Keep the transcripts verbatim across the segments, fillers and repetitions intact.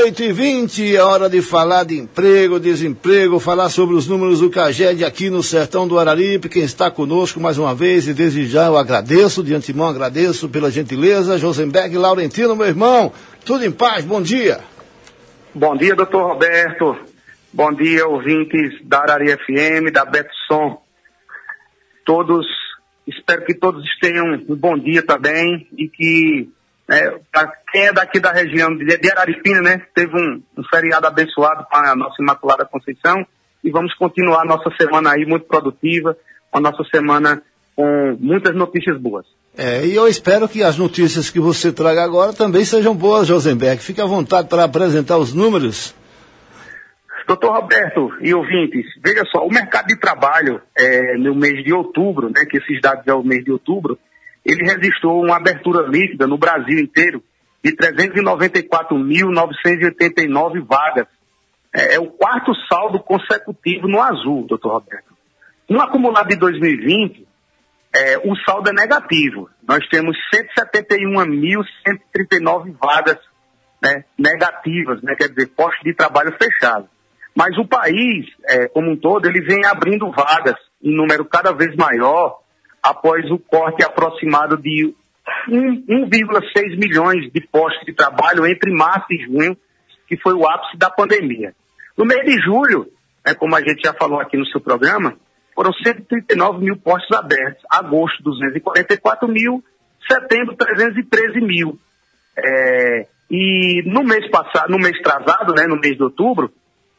oito e vinte, é hora de falar de emprego, desemprego, falar sobre os números do CAGED aqui no Sertão do Araripe. Quem está conosco mais uma vez, e desde já eu agradeço, de antemão agradeço pela gentileza, Josenberg Laurentino, meu irmão, tudo em paz, bom dia. Bom dia, doutor Roberto, bom dia, ouvintes da Arari F M, da Beto Som, todos, espero que todos tenham um bom dia também, e que É, quem é daqui da região de, de Araripina, né, teve um, um feriado abençoado para a nossa Imaculada Conceição, e vamos continuar a nossa semana aí muito produtiva, a nossa semana com muitas notícias boas. É, e eu espero que as notícias que você traga agora também sejam boas, Josenberg. Fique à vontade para apresentar os números. Doutor Roberto e ouvintes, veja só, o mercado de trabalho é, no mês de outubro, né, que esses dados é o mês de outubro, ele registrou uma abertura líquida no Brasil inteiro de trezentos e noventa e quatro mil, novecentos e oitenta e nove vagas. É, é o quarto saldo consecutivo no azul, doutor Roberto. No acumulado de dois mil e vinte, é, o saldo é negativo. Nós temos cento e setenta e um mil, cento e trinta e nove vagas, né, negativas, né, quer dizer, postos de trabalho fechados. Mas o país, é, como um todo, ele vem abrindo vagas em número cada vez maior, após o corte aproximado de um vírgula seis milhões de postos de trabalho entre março e junho, que foi o ápice da pandemia. No mês de julho, né, como a gente já falou aqui no seu programa, foram cento e trinta e nove mil postos abertos, agosto duzentos e quarenta e quatro mil, setembro trezentos e treze mil. É, e no mês passado, no mês atrasado, né, no mês de outubro,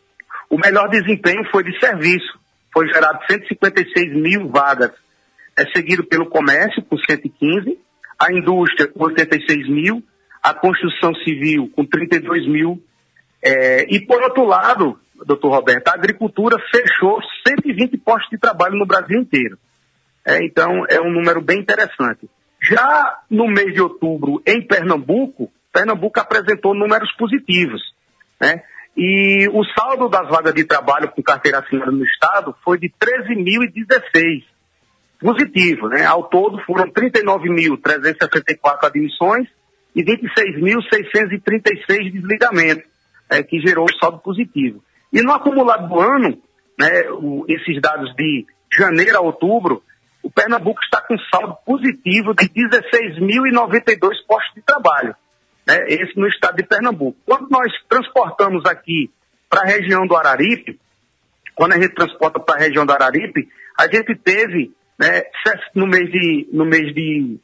o melhor desempenho foi de serviço, foi gerado cento e cinquenta e seis mil vagas. É seguido pelo comércio, com cento e quinze, a indústria, com oitenta e seis mil, a construção civil, com trinta e dois mil. É, e, por outro lado, doutor Roberto, a agricultura fechou cento e vinte postos de trabalho no Brasil inteiro. É, então, é um número bem interessante. Já no mês de outubro, em Pernambuco, Pernambuco apresentou números positivos, né? E o saldo das vagas de trabalho com carteira assinada no Estado foi de treze mil e dezesseis. Positivo, né? Ao todo foram trinta e nove mil, trezentos e sessenta e quatro admissões e vinte e seis mil, seiscentos e trinta e seis desligamentos, é, que gerou o saldo positivo. E no acumulado do ano, né, o, esses dados de janeiro a outubro, o Pernambuco está com saldo positivo de dezesseis mil e noventa e dois postos de trabalho, né? Esse no estado de Pernambuco. Quando nós transportamos aqui para a região do Araripe, quando a gente transporta para a região do Araripe, a gente teve né, no mês de, no mês de,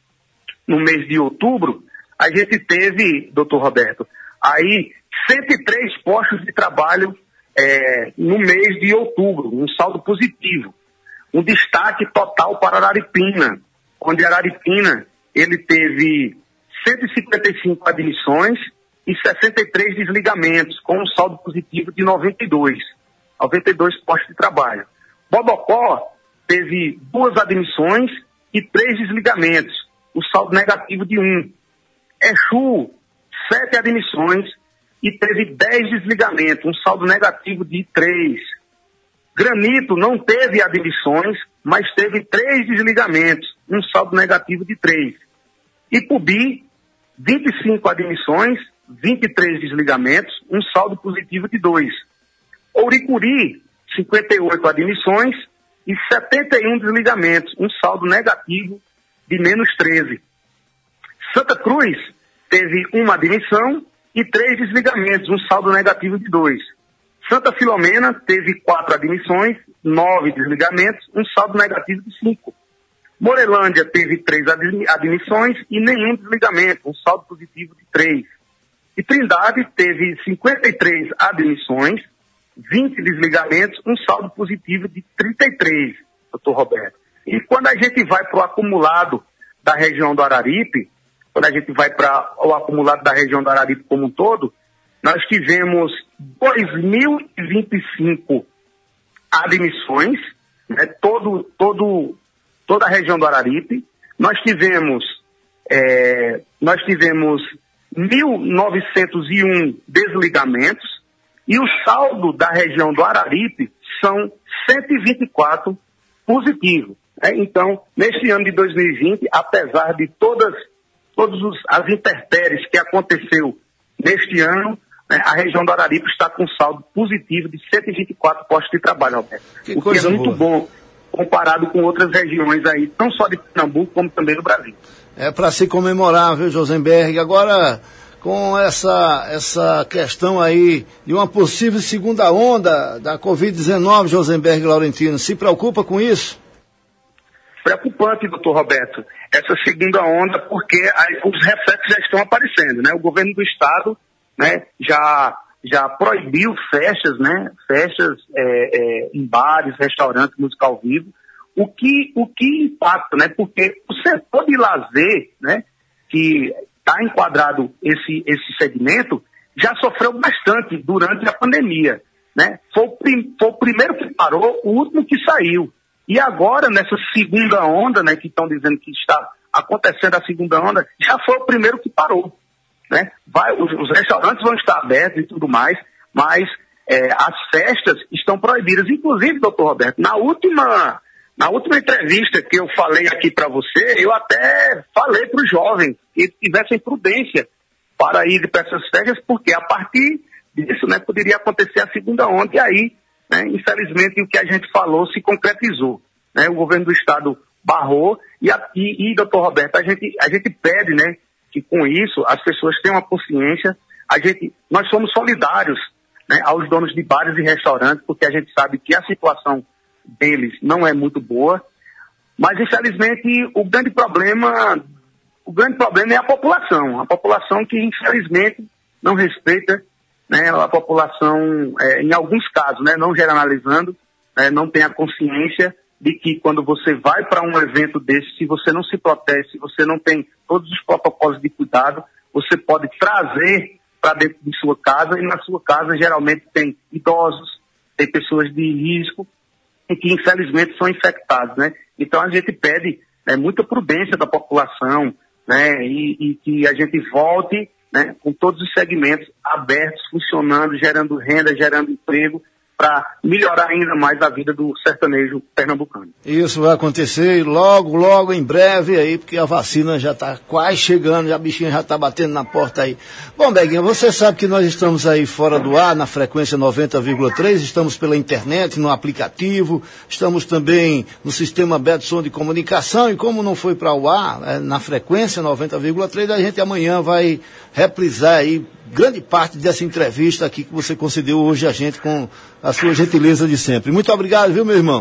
no mês de outubro, a gente teve, doutor Roberto, aí cento e três postos de trabalho é, no mês de outubro, um saldo positivo. Um destaque total para Araripina, onde Araripina, ele teve cento e cinquenta e cinco admissões e sessenta e três desligamentos, com um saldo positivo de noventa e dois, noventa e dois postos de trabalho. Bodocó teve duas admissões e três desligamentos, o saldo negativo de um. Exu, sete admissões e teve dez desligamentos, um saldo negativo de três. Granito não teve admissões, mas teve três desligamentos, um saldo negativo de três. Ipubi, vinte e cinco admissões, vinte e três desligamentos, um saldo positivo de dois. Ouricuri, cinquenta e oito admissões, e setenta e um desligamentos, um saldo negativo de menos treze. Santa Cruz teve uma admissão e três desligamentos, um saldo negativo de dois. Santa Filomena teve quatro admissões, nove desligamentos, um saldo negativo de cinco. Morelândia teve três admissões e nenhum desligamento, um saldo positivo de três. E Trindade teve cinquenta e três admissões, vinte desligamentos, um saldo positivo de trinta e três, doutor Roberto. E quando a gente vai para o acumulado da região do Araripe, quando a gente vai para o acumulado da região do Araripe como um todo, nós tivemos dois mil e vinte e cinco admissões, né, todo, todo, toda a região do Araripe. Nós tivemos, é, nós tivemos mil novecentos e um desligamentos, e o saldo da região do Araripe são cento e vinte e quatro positivos. Né? Então, neste ano de dois mil e vinte, apesar de todas, todas os, as intempéries que aconteceu neste ano, né, a região do Araripe está com saldo positivo de cento e vinte e quatro postos de trabalho, Roberto. Que o que coisa é muito boa. bom comparado com outras regiões aí, não só de Pernambuco, como também do Brasil. É para se comemorar, viu, Josenberg? Agora, com essa, essa questão aí de uma possível segunda onda da covid dezenove, Josenberg Laurentino, se preocupa com isso? Preocupante, doutor Roberto, essa segunda onda, porque a, os reflexos já estão aparecendo, né? O governo do estado, né, já, já proibiu festas, né? Festas é, é, em bares, restaurantes, música ao vivo, o que, o que impacta, né? Porque o setor de lazer, né, que está enquadrado esse, esse segmento, já sofreu bastante durante a pandemia, né? Foi o, prim, foi o primeiro que parou, o último que saiu. E agora, nessa segunda onda, né, que estão dizendo que está acontecendo a segunda onda, já foi o primeiro que parou, né? Vai, os, os restaurantes vão estar abertos e tudo mais, mas é, as festas estão proibidas. Inclusive, doutor Roberto, na última, na última entrevista que eu falei aqui para você, eu até falei para os jovens que tivessem prudência para ir para essas festas, porque a partir disso, né, poderia acontecer a segunda onda, e aí, né, infelizmente, o que a gente falou se concretizou, né? O governo do estado barrou e, a, e, e doutor Roberto, a gente, a gente pede, né, que com isso as pessoas tenham uma consciência. A gente, nós somos solidários, né, aos donos de bares e restaurantes, porque a gente sabe que a situação deles não é muito boa, mas infelizmente o grande problema, o grande problema é a população, a população que infelizmente não respeita, né, a população, é, em alguns casos, né, não generalizando, é, não tem a consciência de que quando você vai para um evento desse, se você não se protege, se você não tem todos os protocolos de cuidado, você pode trazer para dentro de sua casa, e na sua casa geralmente tem idosos, tem pessoas de risco, e que infelizmente são infectados, né? Então a gente pede, né, muita prudência da população, né, e, e que a gente volte, né, com todos os segmentos abertos, funcionando, gerando renda, gerando emprego, para melhorar ainda mais a vida do sertanejo pernambucano. Isso vai acontecer logo, logo, em breve aí, porque a vacina já está quase chegando, já a bichinha já está batendo na porta aí. Bom, Beguinha, você sabe que nós estamos aí fora do ar, na frequência noventa vírgula três, estamos pela internet, no aplicativo, estamos também no sistema Betson de comunicação, e como não foi para o ar, é, na frequência noventa vírgula três, a gente amanhã vai reprisar aí grande parte dessa entrevista aqui que você concedeu hoje a gente, com a sua gentileza de sempre. Muito obrigado, viu, meu irmão?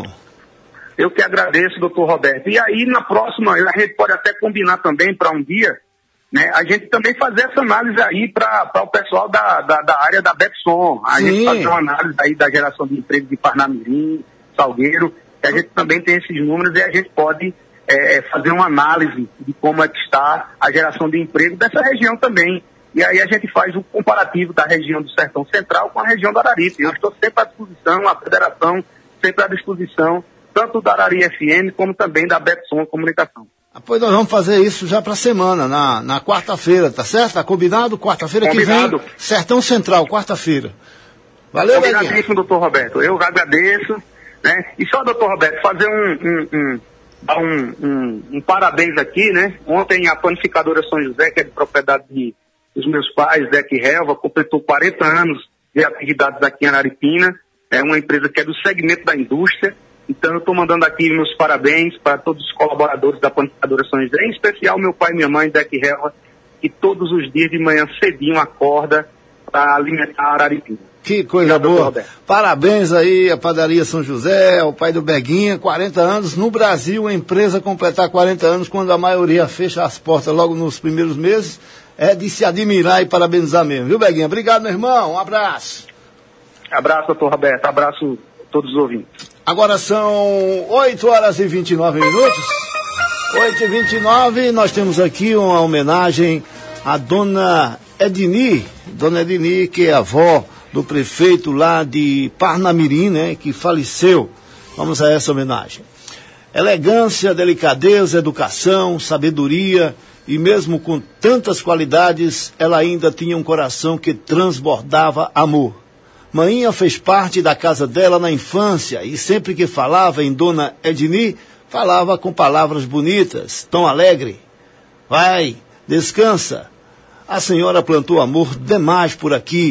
Eu que agradeço, doutor Roberto. E aí, na próxima, a gente pode até combinar também para um dia, né, a gente também fazer essa análise aí para o pessoal da, da, da área da Betson. A Sim. gente fazer uma análise aí da geração de emprego de Parnamirim, Salgueiro, que a gente também tem esses números, e a gente pode é, fazer uma análise de como é que está a geração de emprego dessa região também. E aí a gente faz um comparativo da região do Sertão Central com a região do Araripe. Eu estou sempre à disposição, a federação sempre à disposição, tanto da Arari F M como também da Betson Comunicação. Ah, pois nós vamos fazer isso já para a semana, na, na quarta-feira, tá certo? Tá combinado? Quarta-feira que vem, Sertão Central, quarta-feira. Valeu, Beguinha. Obrigadíssimo, doutor Roberto. Eu agradeço, né? E só, doutor Roberto, fazer um... um, um dar um, um, um parabéns aqui, né? Ontem a panificadora São José, que é de propriedade de os meus pais, Deck Helva, completou quarenta anos de atividades aqui em Araripina. É uma empresa que é do segmento da indústria. Então eu estou mandando aqui meus parabéns para todos os colaboradores da panificadora São José, em especial meu pai e minha mãe, Deck Helva, que todos os dias de manhã cedinho acorda para alimentar a Araripina. Que coisa Obrigado, boa. Roberto. Parabéns aí à padaria São José, ao pai do Beguinha, quarenta anos. No Brasil, a empresa completar quarenta anos, quando a maioria fecha as portas logo nos primeiros meses, é de se admirar e parabenizar mesmo. Viu, Beguinha? Obrigado, meu irmão. Um abraço. Abraço, doutor Roberto. Abraço a todos os ouvintes. Agora são oito horas e vinte e nove minutos. oito e vinte e nove, nós temos aqui uma homenagem à dona Edni. Dona Edni, que é avó do prefeito lá de Parnamirim, né, que faleceu. Vamos a essa homenagem. Elegância, delicadeza, educação, sabedoria, e mesmo com tantas qualidades, ela ainda tinha um coração que transbordava amor. Mainha fez parte da casa dela na infância, e sempre que falava em Dona Edni, falava com palavras bonitas, tão alegre. Vai, descansa. A senhora plantou amor demais por aqui.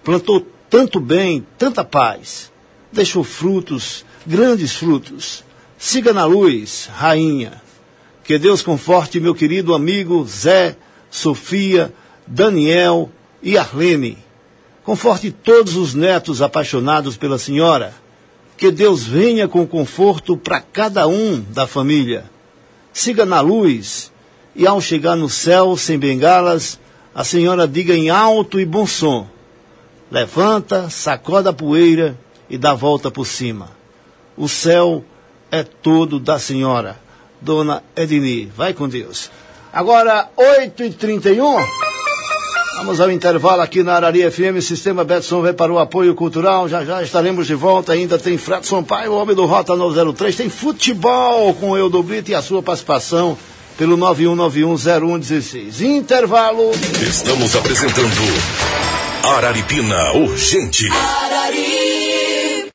plantou tanto bem, tanta paz, deixou frutos, grandes frutos. Siga na luz, rainha. Que Deus conforte meu querido amigo Zé, Sofia, Daniel e Arlene. Conforte todos os netos apaixonados pela senhora. Que Deus venha com conforto para cada um da família. Siga na luz e ao chegar no céu sem bengalas, a senhora diga em alto e bom som: levanta, sacoda a poeira e dá a volta por cima. O céu é todo da senhora, Dona Edni. Vai com Deus. Agora, oito e trinta e um. Vamos ao intervalo aqui na Arari F M. Sistema Betson vai para o apoio cultural. Já já estaremos de volta. Ainda tem Frato Sampaio, o homem do Rota novecentos e três. Tem futebol com o Eudo Brito e a sua participação pelo nove um nove um zero um um seis. Intervalo. Estamos apresentando Araripina Urgente. Arari.